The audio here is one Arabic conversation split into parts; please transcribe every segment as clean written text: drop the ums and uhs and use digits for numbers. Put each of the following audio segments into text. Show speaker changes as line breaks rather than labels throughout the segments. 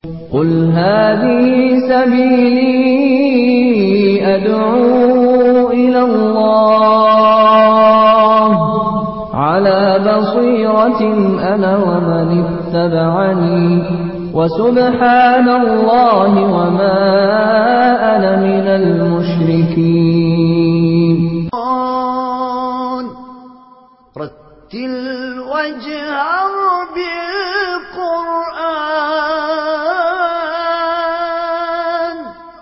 قل هذه سبيلي أدعو إلى الله على بصيرة أنا ومن اتبعني وسبحان الله وما أنا من المشركين.
رتل واجهر بالقرآن.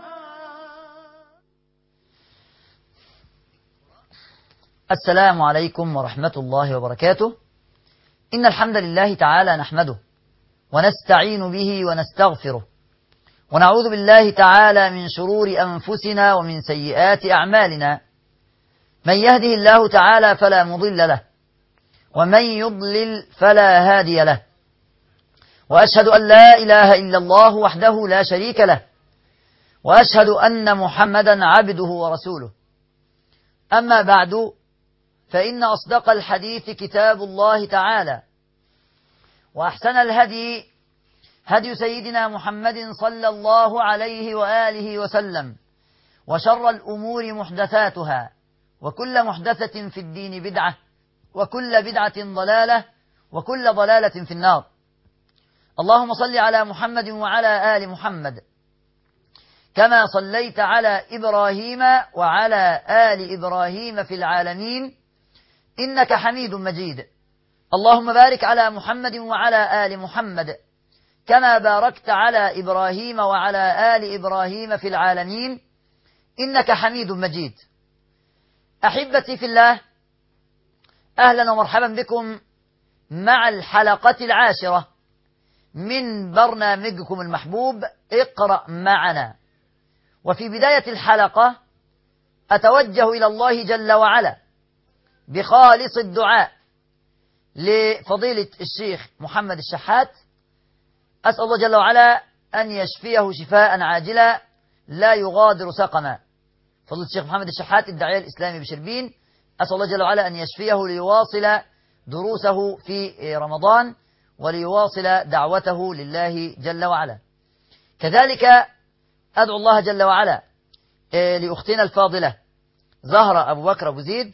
السلام عليكم ورحمة الله وبركاته. إن الحمد لله تعالى نحمده ونستعين به ونستغفره ونعوذ بالله تعالى من شرور أنفسنا ومن سيئات أعمالنا. من يهده الله تعالى فلا مضل له ومن يضلل فلا هادي له، وأشهد أن لا إله إلا الله وحده لا شريك له، وأشهد أن محمدا عبده ورسوله. أما بعد، فإن أصدق الحديث كتاب الله تعالى، وأحسن الهدي هدي سيدنا محمد صلى الله عليه وآله وسلم، وشر الأمور محدثاتها، وكل محدثة في الدين بدعة، وكل بدعة ضلالة، وكل ضلالة في النار. اللهم صل على محمد وعلى آل محمد كما صليت على إبراهيم وعلى آل إبراهيم في العالمين إنك حميد مجيد. اللهم بارك على محمد وعلى آل محمد كما باركت على إبراهيم وعلى آل إبراهيم في العالمين إنك حميد مجيد. أحبتي في الله، أهلا ومرحبا بكم مع الحلقة 10 من برنامجكم المحبوب اقرأ معنا. وفي بداية الحلقة أتوجه إلى الله جل وعلا بخالص الدعاء لفضيلة الشيخ محمد الشحات. أسأل الله جل وعلا أن يشفيه شفاء عاجلا لا يغادر سقما. فضيلة الشيخ محمد الشحات الداعية الإسلامي بشربين، أسأل الله جل وعلا أن يشفيه ليواصل دروسه في رمضان وليواصل دعوته لله جل وعلا. كذلك أدعو الله جل وعلا لأختنا الفاضلة زهرة أبو بكر أبو زيد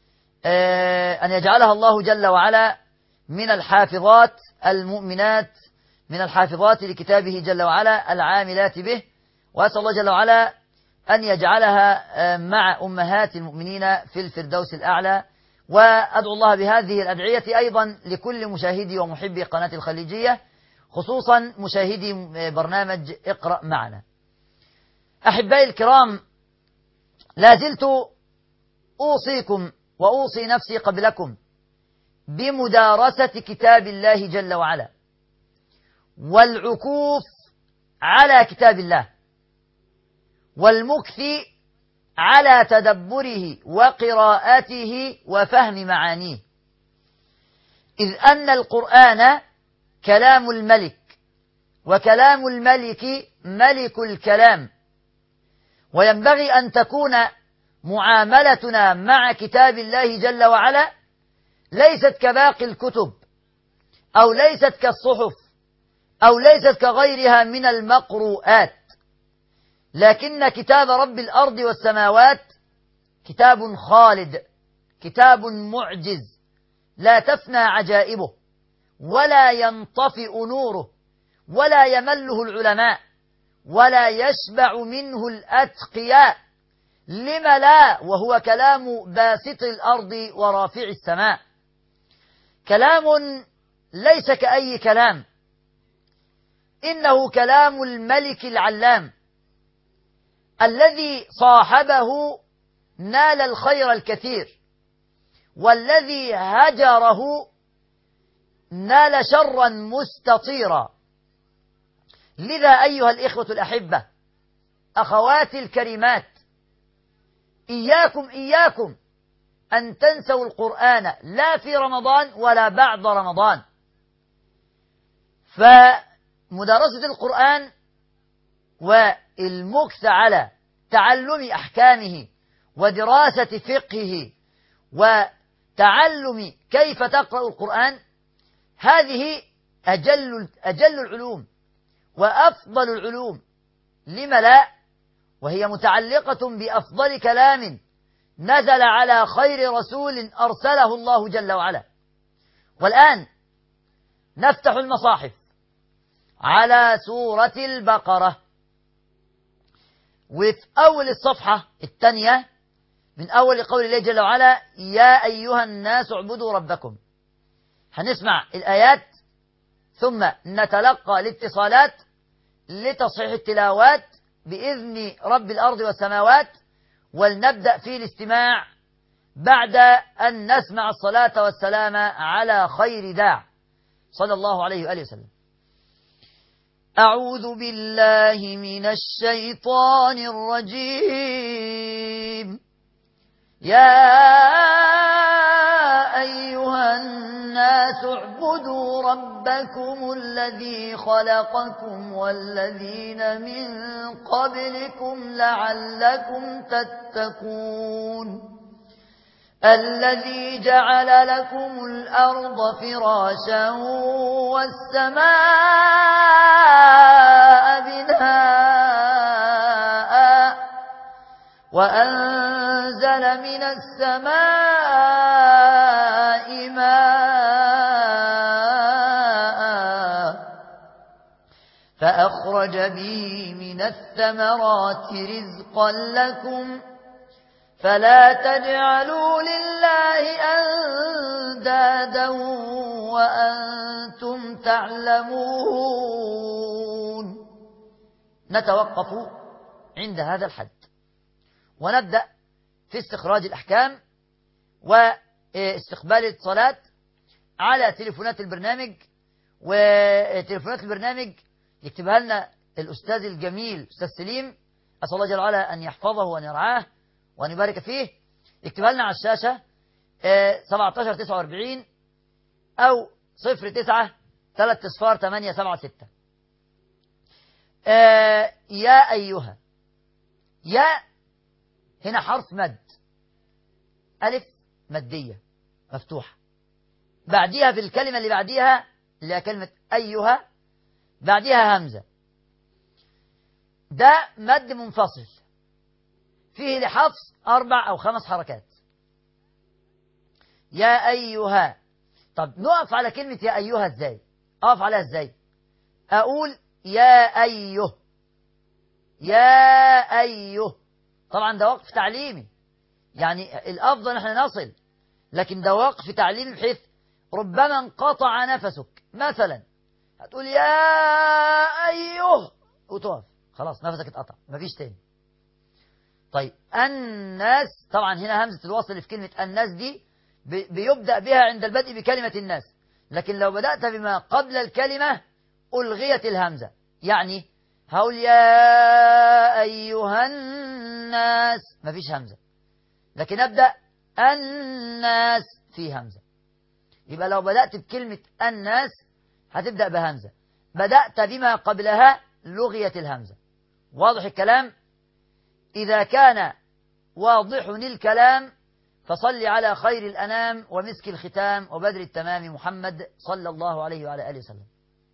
أن يجعلها الله جل وعلا من الحافظات المؤمنات، من الحافظات لكتابه جل وعلا العاملات به. وأسأل الله جل وعلا أن يجعلها مع أمهات المؤمنين في الفردوس الأعلى. وأدعو الله بهذه الأدعية أيضا لكل مشاهدي ومحبي قناة الخليجية، خصوصا مشاهدي برنامج اقرأ معنا. أحبائي الكرام، لا زلت أوصيكم وأوصي نفسي قبلكم بمدارسة كتاب الله جل وعلا والعكوف على كتاب الله والمكث على تدبره وقراءته وفهم معانيه، إذ أن القرآن كلام الملك، وكلام الملك ملك الكلام، وينبغي أن تكون معاملتنا مع كتاب الله جل وعلا ليست كباقي الكتب، أو ليست كالصحف، أو ليست كغيرها من المقروءات، لكن كتاب رب الأرض والسماوات كتاب خالد، كتاب معجز، لا تفنى عجائبه ولا ينطفئ نوره ولا يمله العلماء ولا يشبع منه الأتقياء. لم لا؟ وهو كلام باسط الأرض ورافع السماء، كلام ليس كأي كلام، إنه كلام الملك العلام الذي صاحبه نال الخير الكثير، والذي هجره نال شرا مستطيرا. لذا أيها الإخوة الأحبة، أخواتي الكريمات، إياكم أن تنسوا القرآن، لا في رمضان ولا بعد رمضان. فمدارسة القرآن والمكث على تعلم أحكامه ودراسة فقهه وتعلم كيف تقرأ القرآن، هذه أجل العلوم وأفضل العلوم، لم لا؟ وهي متعلقة بأفضل كلام نزل على خير رسول أرسله الله جل وعلا. والآن نفتح المصاحف على سورة البقرة، وفي أول الصفحة الثانية من أول قول الله جل وعلا: يا أيها الناس اعبدوا ربكم. هنسمع الآيات ثم نتلقى الاتصالات لتصحيح التلاوات بإذن رب الأرض والسماوات، ولنبدأ في الاستماع بعد أن نسمع الصلاة والسلام على خير داع صلى الله عليه وآله وسلم. أعوذ بالله من الشيطان الرجيم. يا أيها الناس اعبدوا ربكم الذي خلقكم والذين من قبلكم لعلكم تتقون. الذي جعل لكم الأرض فراشا والسماء بناء وأنزل من السماء ماء فأخرج به من الثمرات رزقا لكم فلا تجعلوا لله أندادا وأنتم تعلمون. نتوقف عند هذا الحد ونبدأ في استخراج الأحكام واستقبال الاتصالات على تليفونات البرنامج. وتليفونات البرنامج يكتبها لنا الأستاذ الجميل أستاذ سليم، أسأل الله جل وعلا أن يحفظه وأن يرعاه وأن يبارك فيه. يكتبها لنا على الشاشة 1749 أو 09-3-876. يا أيها، يا هنا حرف مد، ألف مدية مفتوحة، بعديها في الكلمة اللي بعديها اللي هي كلمة أيها بعديها همزة. ده مد منفصل فيه لحفظ 4 أو 5 حركات. يا أيها. طب نقف على كلمة يا أيها ازاي؟ أقف عليها ازاي؟ أقول يا أيه، يا أيه. طبعا ده وقف تعليمي، يعني الأفضل نحن نصل، لكن ده وقف تعليمي بحيث ربما انقطع نفسك مثلا هتقول يا أيه وتقف، خلاص نفسك اتقطع مفيش تاني. طيب الناس، طبعا هنا همزة الوصل اللي في كلمة الناس دي بيبدأ بها عند البدء بكلمة الناس، لكن لو بدأت بما قبل الكلمة ألغيت الهمزة. يعني هقول يا أيها الناس مفيش همزة، لكن أبدأ الناس في همزة. يبقى لو بدأت بكلمة الناس هتبدأ بهمزة، بدأت بما قبلها لغيت الهمزة. واضح الكلام؟ إذا كان واضح الكلام فصل على خير الأنام ومسك الختام وبدر التمام محمد صلى الله عليه وعلى آله وسلم.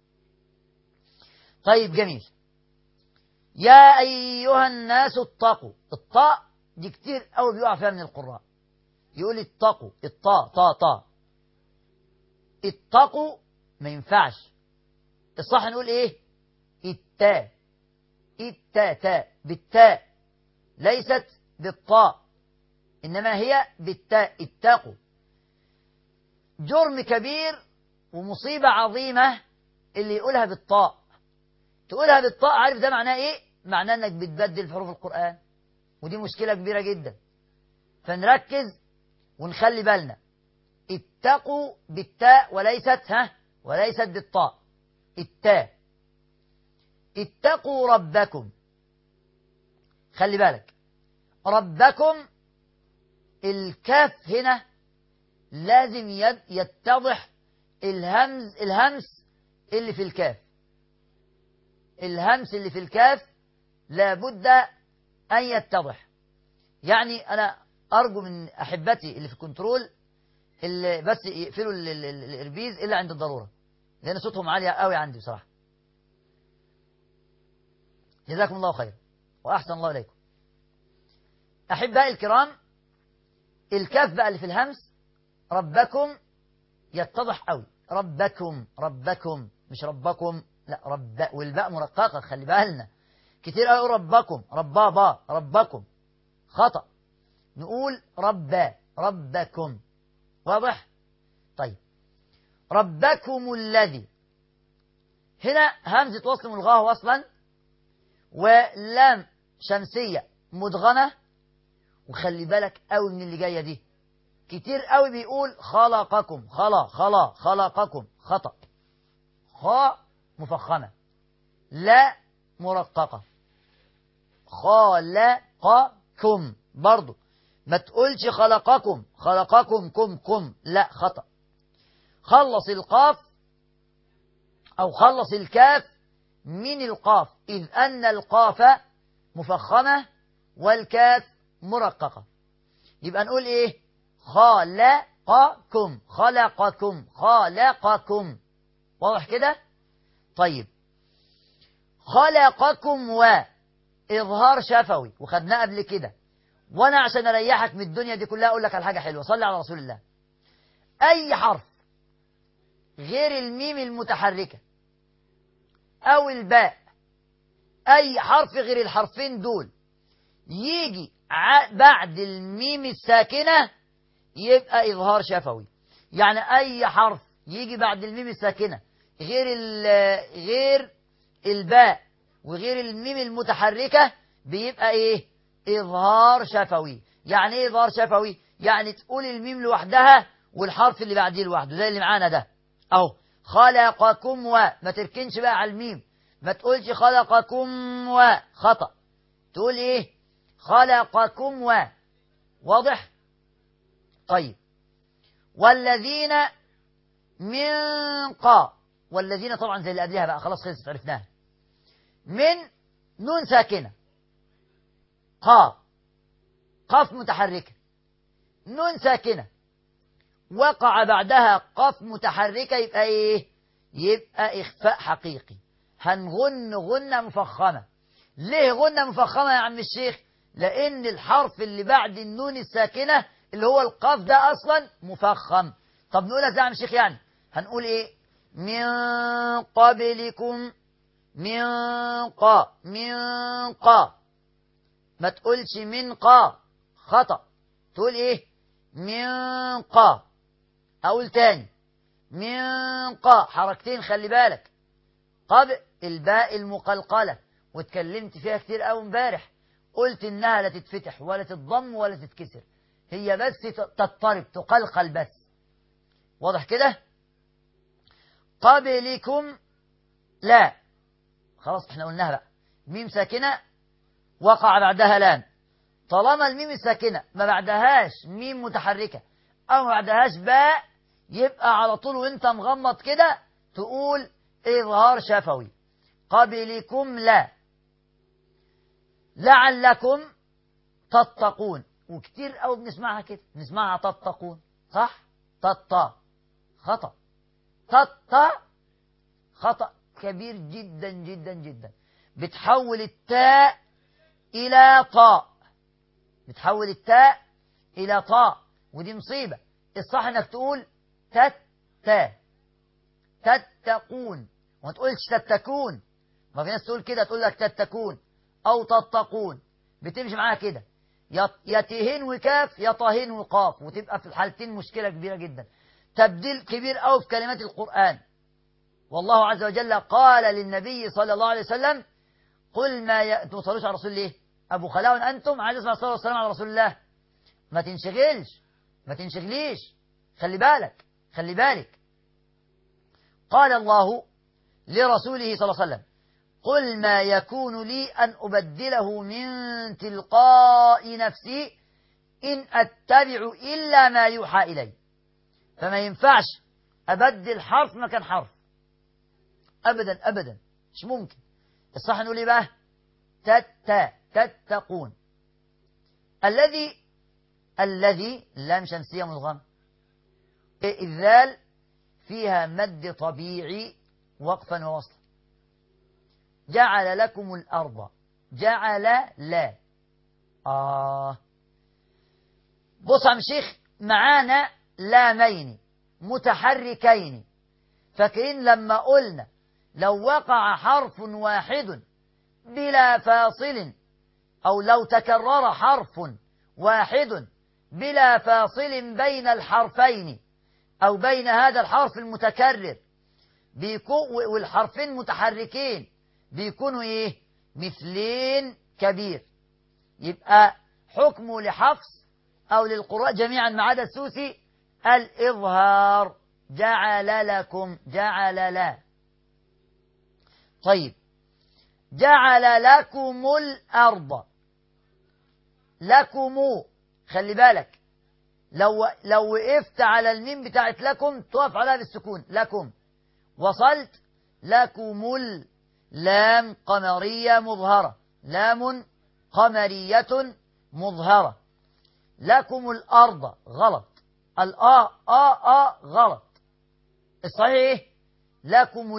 طيب جميل. يا أيها الناس اتقوا. الطاء دي كتير أو بيقع فيها من القراء، يقول اتقوا، الطاء طاء طاء. اتقوا ما ينفعش، الصح نقول ايه؟ التاء، التاء تاء بالتاء ليست بالطاء، إنما هي بالتاء. اتقوا. جرم كبير ومصيبة عظيمة اللي يقولها بالطاء. تقولها بالطاء عارف ده معناه ايه؟ معناه انك بتبدل في حروف القرآن، ودي مشكلة كبيرة جدا. فنركز ونخلي بالنا. اتقوا بالتاء وليست بالطاء. التاء. اتقوا ربكم، خلي بالك ربكم الكاف هنا لازم يتضح الهمس اللي في الكاف. الهمس اللي في الكاف لابد أن يتضح. يعني أنا أرجو من أحبتي اللي في الكنترول اللي بس يقفلوا الإربيز إلا عند الضرورة، لأن صوتهم عالية قوي عندي بصراحة. جزاكم الله خيرا وأحسن الله إليكم. أحبائي الكرام، الكاف بقى اللي في الهمس ربكم يتضح قوي. ربكم، ربكم مش ربكم، لا رب، والباء مرققة خلي بالنا. كتير قوي ربكم، ربابا، ربكم خطأ. نقول ربا، ربكم. واضح؟ طيب ربكم الذي، هنا همزة وصل ملغاه وصلا، ولام شمسية مدغمة. وخلي بالك قوي من اللي جاية دي، كتير قوي بيقول خلقكم، خلقكم خطأ. خاء مفخمة، لا مرققة. خلقكم برضو ما تقولش خلقكم كم، لا خطأ. خلص القاف أو خلص الكاف من القاف، إذ أن القاف مفخمة والكاف مرققة. يبقى نقول إيه؟ خلقكم. واضح كده؟ طيب خلقكم وإظهار شفوي، وخدناه قبل كده. وأنا عشان أريحك من الدنيا دي كلها أقول لك على حاجة حلوة، صلي على رسول الله. أي حرف غير الميم المتحركة أو الباء، أي حرف غير الحرفين دول يجي بعد الميم الساكنة يبقى إظهار شفوي. يعني أي حرف يجي بعد الميم الساكنة غير الباء وغير الميم المتحركة بيبقى إيه؟ إظهار شفوي. يعني إيه إظهار شفوي؟ يعني تقول الميم لوحدها والحرف اللي بعديه لوحده، زي اللي معانا ده أهو. خلقكم ما تركنش بقى على الميم، ما تقولش خلقكم خطأ، تقول إيه؟ خلقكم واضح؟ طيب والذين من والذين طبعا زي اللي قبلها بقى، خلاص خلصت عرفناها. من نون ساكنة، قاف متحركة، نون ساكنة وقع بعدها قاف متحركة، يبقى ايه؟ يبقى إخفاء حقيقي. هنغن غنة مفخمة. ليه غنة مفخمة يا عم الشيخ؟ لأن الحرف اللي بعد النون الساكنة اللي هو القاف ده أصلا مفخم. طب نقولها ازاي يا عم الشيخ؟ يعني هنقول ايه؟ من قبلكم، من ما تقولش من خطأ، تقول ايه؟ من أقول تاني من حركتين خلي بالك. قبل الباء المقلقلة، واتكلمت فيها كتير قوي امبارح، قلت انها لا تتفتح ولا تتضم ولا تتكسر، هي بس تضطرب تقلقل بس. واضح كده؟ قبلكم لا، خلاص احنا قلناها بقى. ميم ساكنة وقع بعدها لام، طالما الميم الساكنة ما بعدهاش ميم متحركة أو ما بعدهاش باء، يبقى على طول وانت مغمض كده تقول إظهار شفوي. قبلكم لا، لعلكم تتقون، وكتير قوي بنسمعها كده، بنسمعها تتقون صح؟ خطأ، خطأ كبير جدا جدا جدا. بتحول التاء إلى طاء، بتحول التاء إلى طاء، ودي مصيبة. الصح انك تقول تتقون، وما تقولش تتكون. ما في ناس تقول كده، تقول لك تتكون أو تتقون، بتمشي معاها كده، يا تهين وكاف يا طاهين وقاف، وتبقى في الحالتين مشكلة كبيرة جدا. تبديل كبير أوي في كلمات القرآن. والله عز وجل قال للنبي صلى الله عليه وسلم قل ما توصلوش على رسول الله أبو خلاء أنتم، عايز اسمع الصلاة والسلام على رسول الله. ما تنشغلش، ما تنشغليش، خلي بالك. قال الله لرسوله صلى الله عليه وسلم قل ما يكون لي أن أبدله من تلقاء نفسي إن أتبع إلا ما يوحى إلي. فما ينفعش أبدل حرف مكان حرف أبدا، مش ممكن. الصح نقول إيه بقى؟ تتقون. الذي لام شمسية مدغمة، الذال فيها مد طبيعي وقفا ووصلا. جعل لكم الأرض جعل لا. بص يا عم شيخ، معانا لامين متحركين. فاكرين لما قلنا لو وقع حرف واحد بلا فاصل، أو لو تكرر حرف واحد بلا فاصل بين الحرفين أو بين هذا الحرف المتكرر والحرفين متحركين بيكونوا إيه؟ مثلين كبير. يبقى حكمه لحفص أو للقراء جميعا ما عدا السوسي الإظهار. جعل لكم، جعل لا. طيب، جعل لكم الأرض. لكم، خلي بالك لو وقفت على الميم بتاعت لكم تقف عليها بالسكون. لكم وصلت لكم لام قمرية مظهرة، لام قمرية مظهرة. لكم الأرض غلط، غلط. الصحيح لكم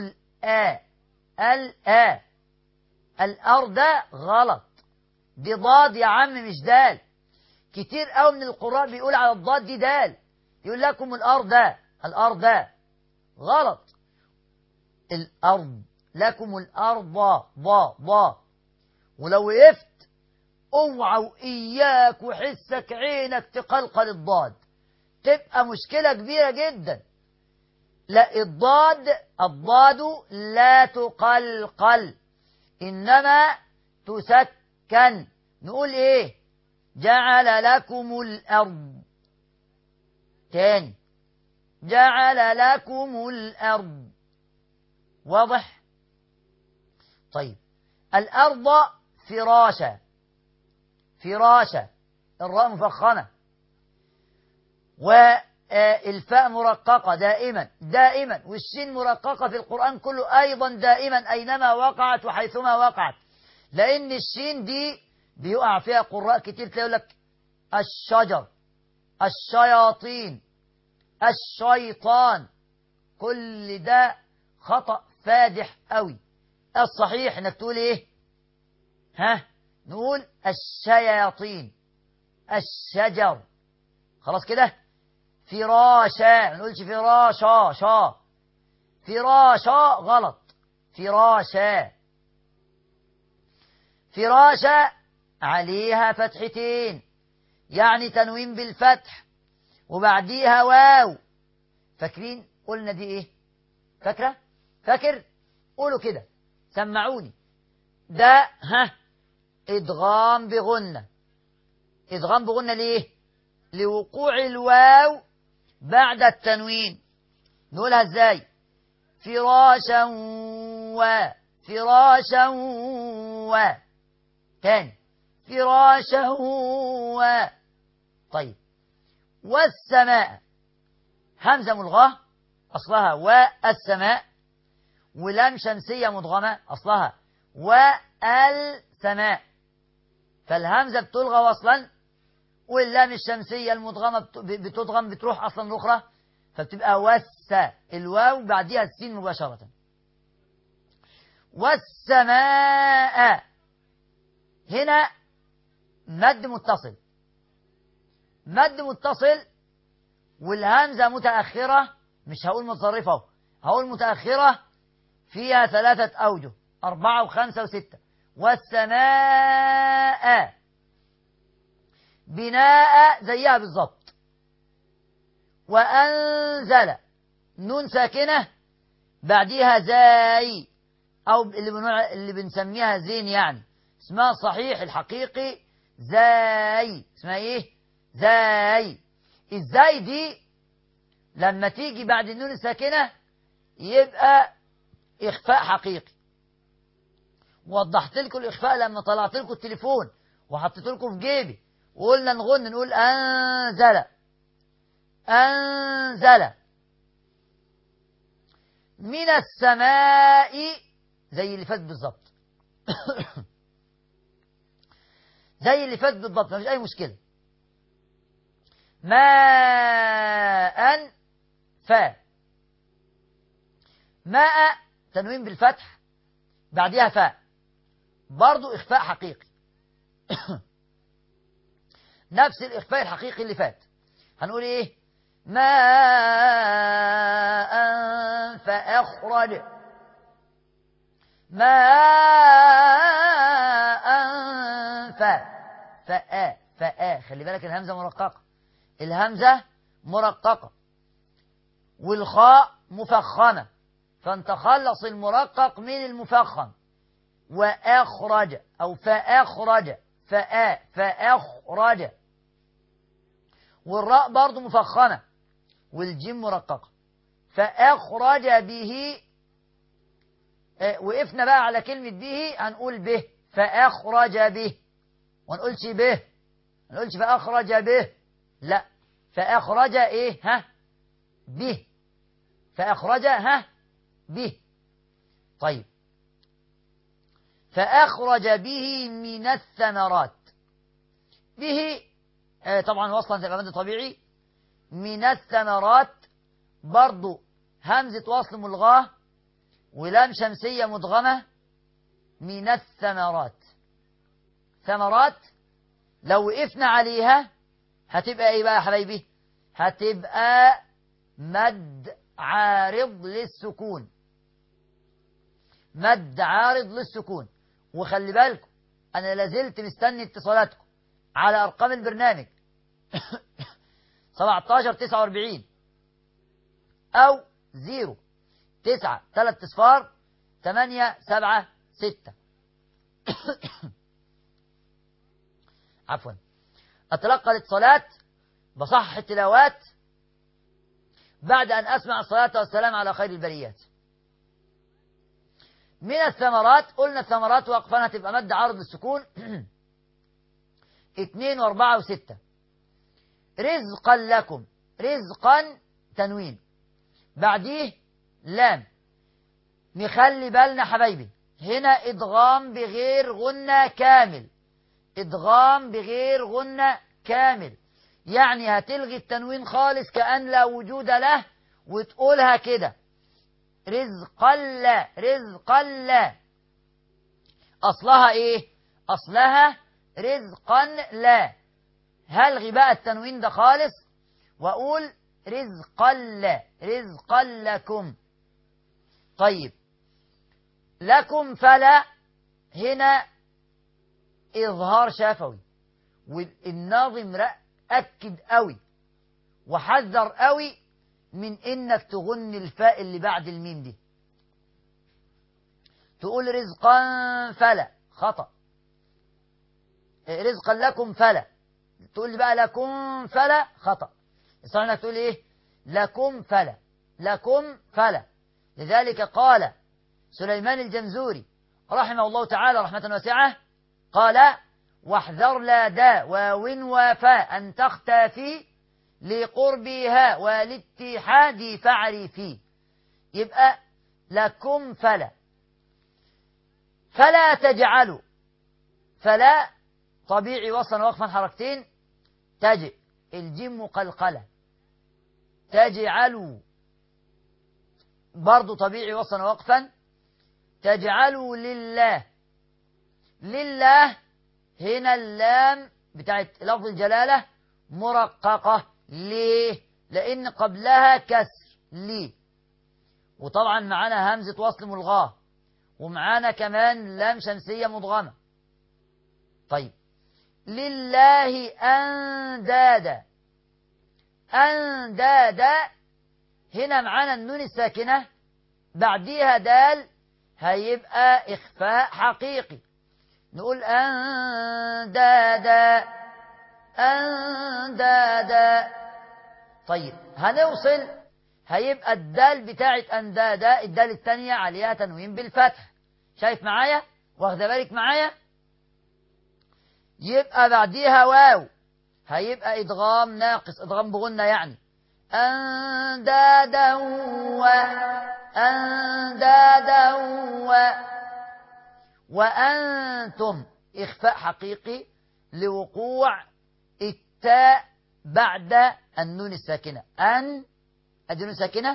الأرض غلط. دي ضاد يا عم مش دال. كتير قوي من القراء بيقول على الضاد دي دال، يقول لكم الأرض غلط. الأرض، لكم الأرض ضا. ولو وقفت اوعى وإياك وحسك عينك تقلقل الضاد، تبقى مشكلة كبيرة جدا. لا، الضاد لا تقلقل إنما تسكن. نقول إيه؟ جعل لكم الأرض. تاني، جعل لكم الأرض. واضح؟ طيب، الأرض فراشا. فراشا، الراء مفخمة والفاء مرققة دائما، والشين مرققة في القرآن كله أيضا دائما أينما وقعت وحيثما وقعت، لأن الشين دي بيقع فيها قراء كتير تقول لك الشجر، الشياطين، الشيطان. كل ده خطأ فادح قوي. الصحيح انك تقول ايه؟ نقول الشياطين، الشجر. خلاص كده. فراشا، ما نقولش فراشا، فراشا غلط، فراشا عليها فتحتين، يعني تنوين بالفتح وبعديها واو. فاكرين قلنا دي ايه؟ فاكر؟ قولوا كده، سمعوني. ده ادغام بغنة. ادغام بغنة ليه؟ لوقوع الواو بعد التنوين. نقولها ازاي؟ فراشا فراشا تاني، فراشا طيب، والسماء همزة ملغاة أصلها والسماء، ولام شمسية مدغمة أصلها والسماء، فالهمزة بتلغى وصلا، واللام الشمسية المدغمة بتدغم، بتروح أصلا الأخرى، فبتبقى الواو بعدها السين مباشرة. والسماء هنا مد متصل، والهمزة متأخرة، مش هقول متصرفة، هقول متأخرة، فيها 3 أوجه، 4 و5 و6. والسماء بناء زيها بالضبط. وأنزل نون ساكنة بعديها زاي، أو اللي بنسميها زين، يعني اسمها صحيح الحقيقي زاي. اسمها ايه؟ زاي. الزاي دي لما تيجي بعد النون الساكنة يبقى إخفاء حقيقي. وضحت لكم الإخفاء لما طلعت لكم التليفون وحطيت لكم في جيبي وقلنا نقول أنزل من السماء، زي اللي فات بالضبط. زي اللي فات بالضبط، مفيش أي مشكلة. ماء ماء تنوين بالفتح بعدها فاء، برضو إخفاء حقيقي. نفس الإخفاء الحقيقي اللي فات. هنقول إيه؟ ماء فأخرج، ماء فآ. خلي بالك الهمزة مرققة، الهمزة مرققة والخاء مفخمة، فانت خلص المرقق من المفخم. وأخرج أو فأخرج، فأخرج. والراء برضو مفخمة والجيم مرققة. فأخرج به. وقفنا بقى على كلمة به، هنقول به. فأخرج به، ونقولش به، هنقولش فأخرج به، لا، فأخرج إيه؟ ها؟ به. فأخرج ها؟ به. طيب، فأخرج به من الثمرات. به طبعا وصلا تبقى مد طبيعي. من الثمرات برضو همزة وصل ملغاه ولام شمسية مدغمة. من الثمرات. ثمرات لو وقفنا عليها هتبقى ايه بقى يا حبايبي؟ هتبقى مد عارض للسكون. مد عارض للسكون. وخلي بالكم انا لازلت مستني اتصالاتكم على ارقام البرنامج 17 49 او 0 9 3 صفار 8 7 6. عفوا. أتلقى الاتصالات بصحح التلاوات بعد أن أسمع الصلاة والسلام على خير البريات. من الثمرات قلنا الثمرات وقفنا تبقى مد عارض للسكون 2 و4 و6. رزقا لكم، رزقا تنوين بعديه لام. نخلي بالنا حبايبي هنا إدغام بغير غنة كامل. إدغام بغير غنة كامل، يعني هتلغي التنوين خالص كأن لا وجود له وتقولها كده رزقا لا، رزقا لا. أصلها إيه؟ أصلها رزقا لا. هلغي بقى التنوين ده خالص وأقول رزقا لا، رزقا لكم. طيب، لكم فلا هنا إظهار شفوي، والناظم أكد قوي وحذر قوي من إنك تغني الفاء اللي بعد الميم دي. تقول رزقا فلا، خطأ. رزقا لكم فلا، تقول بقى لكم فلا، خطأ. الصحيح انك تقول ايه؟ لكم فلا، لكم فلا. لذلك قال سليمان الجمزوري رحمه الله تعالى رحمة واسعة، قال واحذر لا دا واو وفاء أن تختفي لقربها والاتحاد فاعرفي. يبقى لكم فلا. فلا تجعلوا، فلا طبيعي وصلا وقفا حركتين. تجئ الجيم مقلقلة. تجعلوا برضو طبيعي وصلا وقفا. تجعلوا لله. لله هنا اللام بتاعت لفظ الجلالة مرققة. ليه؟ لأن قبلها كسر لي، وطبعا معانا همزة وصل ملغاة، ومعانا كمان لام شمسية مدغمة. طيب، لله أندادا. أندادا هنا معانا النون الساكنة بعديها دال، هيبقى إخفاء حقيقي. نقول أندادا، أندادا. طيب، هنوصل هيبقى الدال بتاعت أندادا الدال الثانية عليها تنوين بالفتح. شايف معايا؟ واخده بالك معايا؟ يبقى بعديها واو، هيبقى إدغام ناقص، إدغام بغنة يعني. أندادا أندادا وأنتم إخفاء حقيقي لوقوع التاء بعد النون الساكنة. النون الساكنة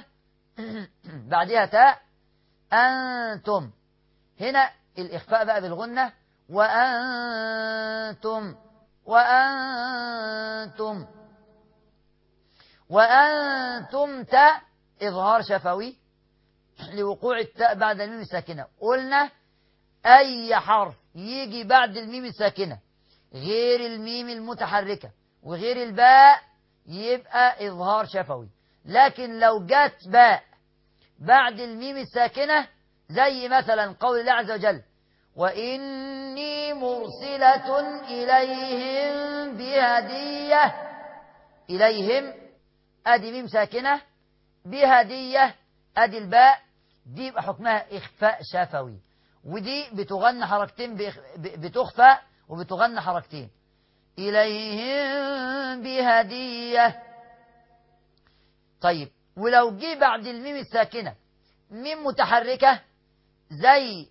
بعدها تاء. أنتم هنا الإخفاء بقى بالغنة وأنتم تاء إظهار شفوي لوقوع التاء بعد الميم الساكنة. قلنا أي حرف يجي بعد الميم الساكنة غير الميم المتحركة وغير الباء يبقى إظهار شفوي، لكن لو جت باء بعد الميم الساكنة زي مثلا قول الله عز وجل وإني مرسلة إليهم بهدية، إليهم أدي ميم ساكنة، بهدية أدي الباء، دي يبقى حكمها إخفاء شفوي، ودي بتغنى حركتين، بتخفى وبتغنى حركتين، إليهم بهدية. طيب ولو جه بعد الميم الساكنة ميم متحركة زي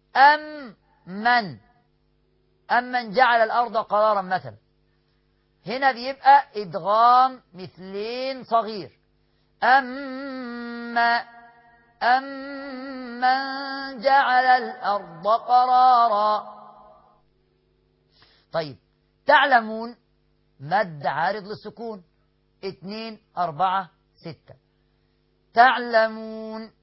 أمن جعل الأرض قرارا مثلا، هنا بيبقى إدغام مثلين صغير، أمن جعل الأرض قرارا. طيب تعلمون مد عارض للسكون 2 4 6، تعلمون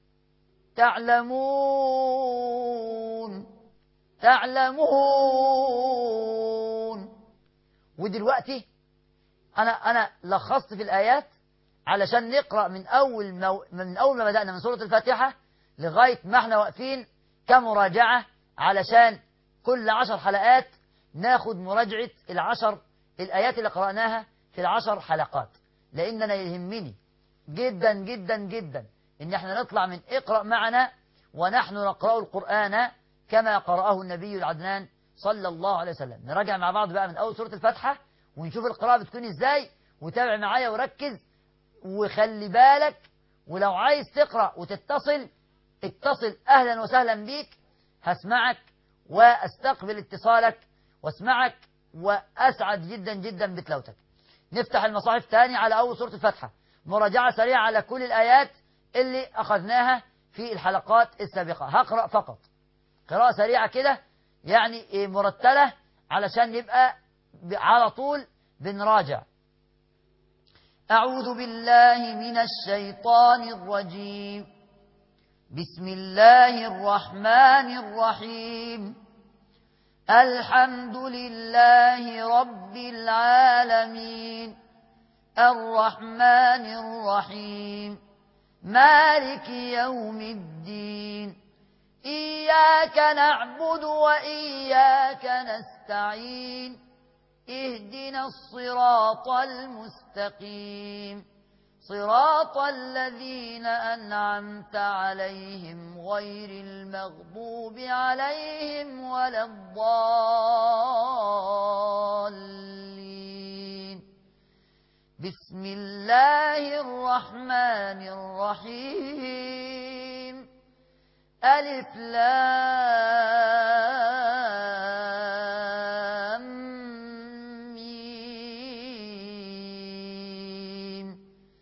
ودلوقتي أنا لخصت في الآيات علشان نقرأ من أول ما بدأنا من سورة الفاتحة لغاية ما احنا واقفين كمراجعة، علشان كل 10 حلقات ناخد مراجعة 10 الآيات اللي قرأناها في 10 حلقات، لأننا يهمني جدا جدا جدا إن احنا نطلع من اقرأ معنا ونحن نقرأ القرآن كما قرأه النبي العدنان صلى الله عليه وسلم. نراجع مع بعض بقى من أول سورة الفاتحة ونشوف القراءة بتكون إزاي، وتابع معايا وركز وخلي بالك، ولو عايز تقرأ وتتصل اتصل، أهلا وسهلا بيك، هسمعك وأستقبل اتصالك واسمعك وأسعد جدا جدا بتلاوتك. نفتح المصاحف تاني على أول سورة الفاتحة، مراجعة سريعة على كل الآيات اللي أخذناها في الحلقات السابقة. هقرأ فقط قراءة سريعة كده يعني مرتلة علشان نبقى على طول بنراجع. أعوذ بالله من الشيطان الرجيم، بسم الله الرحمن الرحيم، الحمد لله رب العالمين، الرحمن الرحيم، مالك يوم الدين، إياك نعبد وإياك نستعين، اهدنا الصراط المستقيم، صراط الذين أنعمت عليهم غير المغضوب عليهم ولا الضالين. بسم الله الرحمن الرحيم، ألف لام ميم،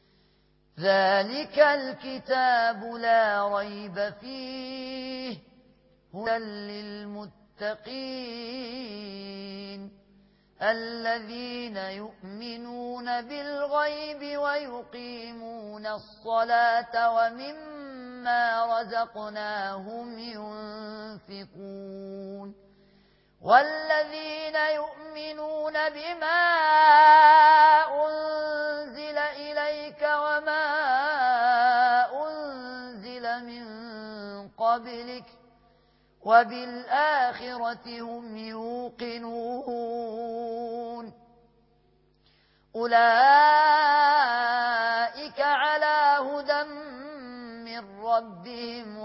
ذلك الكتاب لا ريب فيه هدى للمتقين الذين يؤمنون بالغيب ويقيمون الصلاة ومما رزقناهم ينفقون والذين يؤمنون بما أنزل إليك وما أنزل من قبلك وبالآخرة هم يوقنون أولئك على هدى من ربهم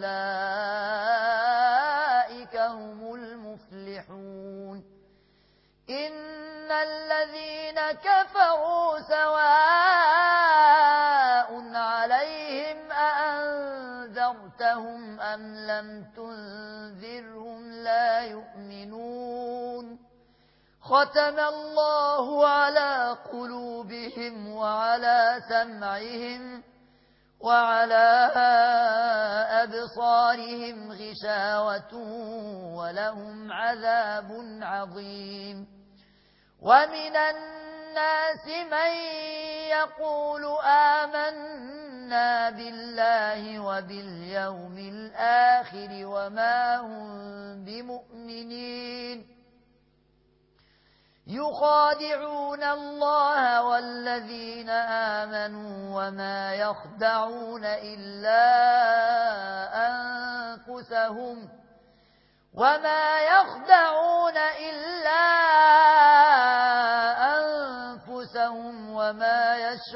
وأولئك هم المفلحون. إن الذين كفروا سواء عليهم أأنذرتهم أم لم تنذرهم لا يؤمنون ختم الله على قلوبهم وعلى سمعهم وعلى أبصارهم غشاوة ولهم عذاب عظيم ومن الناس من يقول آمنا بالله وباليوم الآخر وما هم بمؤمنين يخادعون الله والذين آمنوا وما يخدعون إلا أنفسهم وما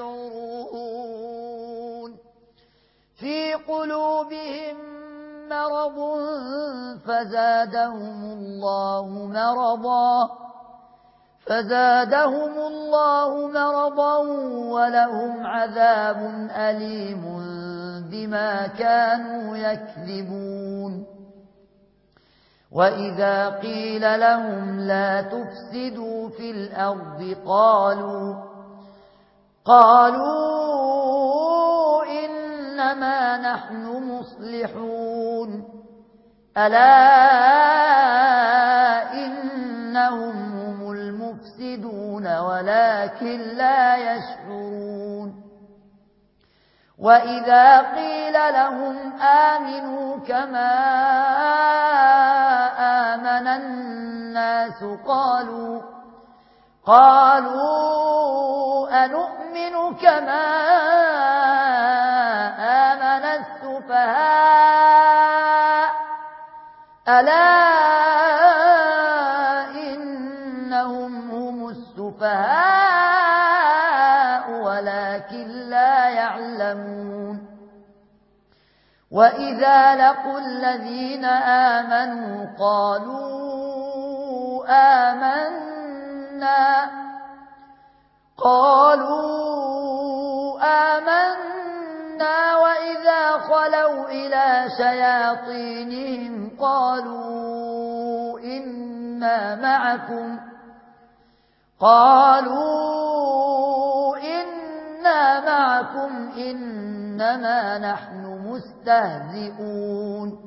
يشعرون في قلوبهم مرض فزادهم الله مرضا ولهم عذاب أليم بما كانوا يكذبون وإذا قيل لهم لا تفسدوا في الأرض قالوا إنما نحن مصلحون ألا إنهم هم المفسدون ولكن لا يشعرون وإذا قيل لهم آمنوا كما آمن الناس قالوا أنؤمن كما آمن السفهاء ألا إنهم هم السفهاء ولكن لا يعلمون وإذا لقوا الذين آمنوا قالوا آمنا وإذا خلوا إلى شياطينهم قالوا إنا معكم إنما نحن مستهزئون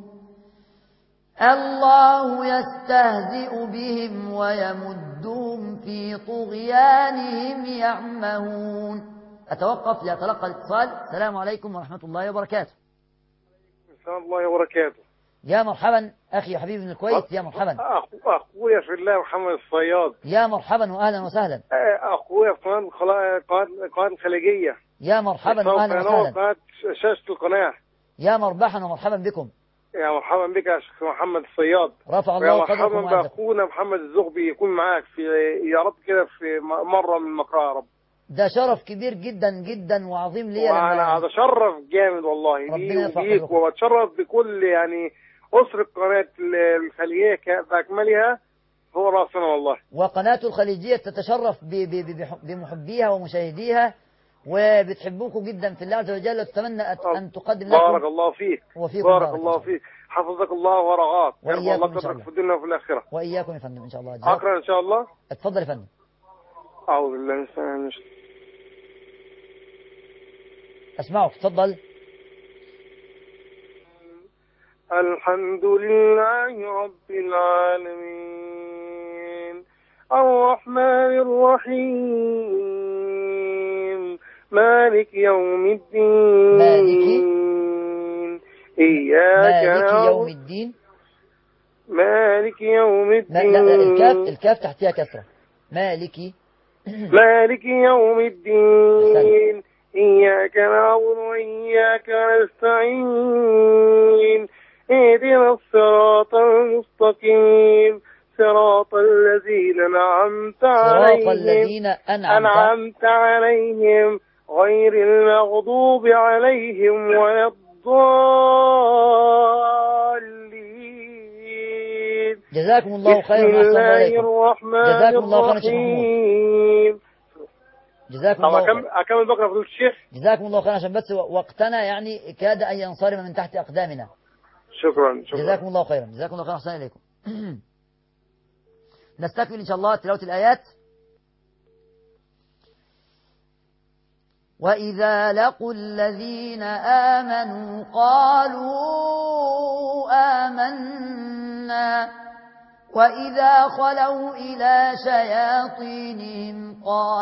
الله يستهزئ بهم ويمدهم في طغيانهم يعمهون. أتوقف لأتلقى الاتصال. السلام عليكم ورحمة الله وبركاته.
السلام الله وبركاته.
يا مرحبا أخي حبيبي من الكويت. يا مرحبا
أخويا في الله محمد الصياد.
يا مرحبا وأهلا وسهلا.
أخويا في قناة الخليجية.
يا مرحبا وأهلا وسهلا.
قناة شاشة القناة.
يا مرحبا ومرحبا بكم.
يا مرحبا بك يا شيخ محمد الصياد.
رفع الله قدركم
وعزكم. مرحبا بأخونا محمد الزغبي يكون معاك في يا رب كده في مرة من المقرأة يا رب.
ده شرف كبير جدا جدا وعظيم لي.
وأنا هذا شرف جامد والله لي وبيك، وبتشرف بكل يعني أسرة قناة الخليجية بأكملها هو رأسنا والله.
وقناة الخليجية تتشرف بمحبيها ومشاهديها وبتحبوكم جدا في الله عز وجل، وتتمنى أن تقدم لكم.
بارك الله فيك. بارك الله فيك. حفظك الله ورعاك.
وإياكم
الله قدرك في الدنيا وفي الآخرة.
وإياكم يا فندم إن شاء الله.
أقرأ إن شاء الله.
اتفضل يا فندم.
أعوذ بالله من الشيطان.
أسمعك تفضل.
الحمد لله رب العالمين الرحمن الرحيم مالك يوم الدين. مالك يوم الدين.
لا الكاف تحتها كسرة. مالك
يوم الدين. إياك نعبد وإياك نستعين. اهدنا الصراط المستقيم صراط الذين أنعمت عليهم غير المغضوب عليهم ولا الضالين.
جزاكم الله خيرا.
بسم الله الرحمن الرحيم.
جزاكم الله خيرا.
أكمل بقرة فضيلة الشيخ.
جزاكم الله خيرا عشان بس وقتنا يعني كاد أن ينصرم من تحت أقدامنا.
شكرا.
جزاكم الله خيرا. جزاكم الله خيرا. أحسن إليكم. نستكمل إن شاء الله تلاوة الآيات. وإذا لقوا الذين آمنوا قالوا آمنا وإذا خلوا إلى شياطينهم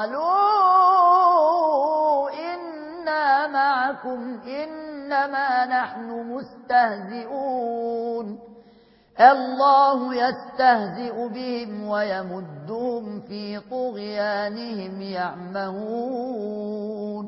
قالوا إنا معكم إنما نحن مستهزئون الله يستهزئ بهم ويمدهم في طغيانهم يعمهون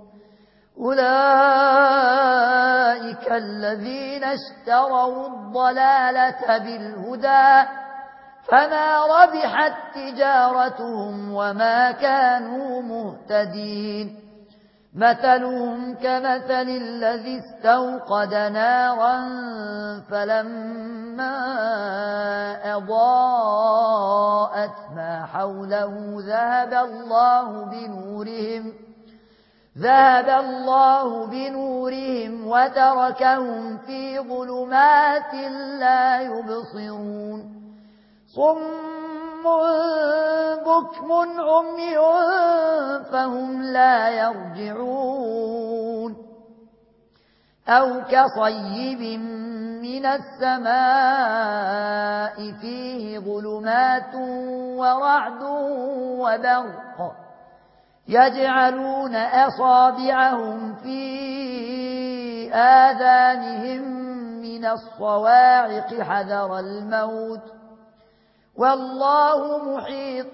أولئك الذين اشتروا الضلالة بالهدى فما ربحت تجارتهم وما كانوا مهتدين مثلهم كمثل الذي استوقد نارا فلما أضاءت ما حوله ذهب الله بنورهم وتركهم في ظلمات لا يبصرون صم بكم عمي فهم لا يرجعون أو كصيب من السماء فيه ظلمات ورعد وبرق يجعلون أصابعهم في آذانهم من الصواعق حذر الموت والله محيط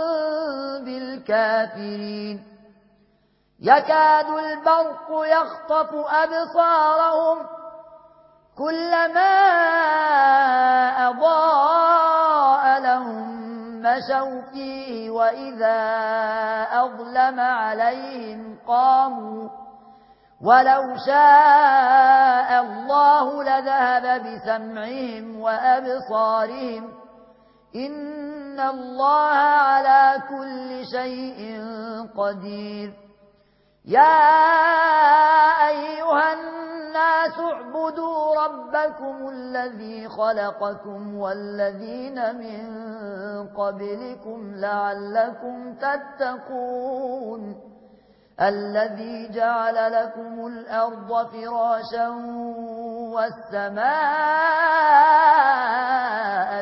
بالكافرين يكاد البرق يخطف أبصارهم كلما أضاء لهم مشوا فيه وإذا أظلم عليهم قاموا ولو شاء الله لذهب بسمعهم وأبصارهم إن الله على كل شيء قدير يا أيها الناس اعبدوا ربكم الذي خلقكم والذين من قبلكم لعلكم تتقون الذي جعل لكم الأرض فراشا والسماء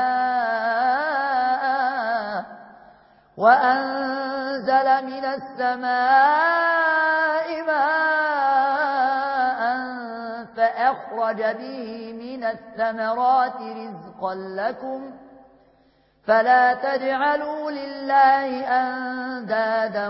بناء وأنزل من السماء ماء فأخرج به من الثمرات رزقا لكم فلا تجعلوا لله أندادا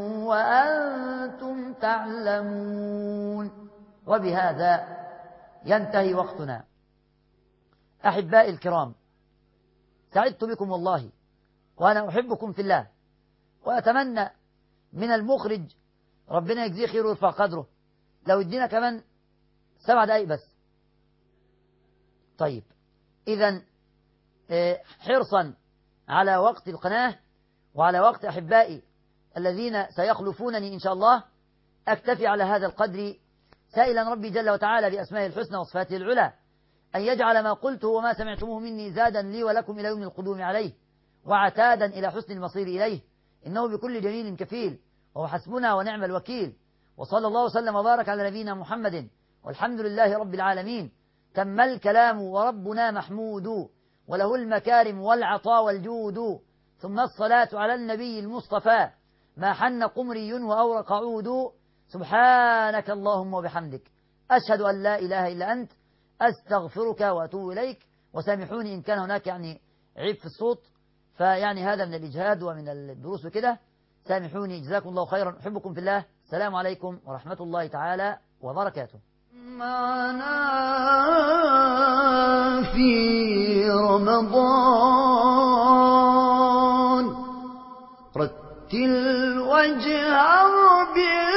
وأنتم تعلمون. وبهذا ينتهي وقتنا. أحبائي الكرام، سعدت بكم والله، وأنا أحبكم في الله، وأتمنى من المخرج ربنا يجزيه خير ويرفع قدره لو ادينا كمان 7 دقايق بس. طيب، إذن حرصا على وقت القناة وعلى وقت أحبائي الذين سيخلفونني إن شاء الله، أكتفي على هذا القدر، سائلا ربي جل وتعالى بأسمائه الحسنى وصفاته العلى أن يجعل ما قلته وما سمعتموه مني زادا لي ولكم إلى يوم القدوم عليه، وعتادا إلى حسن المصير إليه، إنه بكل جميل كفيل، وهو حسبنا ونعم الوكيل. وصلى الله وسلم وبارك على نبينا محمد، والحمد لله رب العالمين. تم الكلام وربنا محمود، وله المكارم والعطاء والجود، ثم الصلاة على النبي المصطفى ما حن قمري وأورق عود. سبحانك اللهم وبحمدك، أشهد أن لا إله إلا أنت، أستغفرك وأتوب إليك. وسامحوني إن كان هناك عيب في الصوت، فيعني هذا من الإجهاد ومن الدروس وكده، سامحوني. جزاكم الله خيرا، أحبكم في الله. السلام عليكم ورحمة الله تعالى وبركاته.
معنا في رمضان رتل واجهر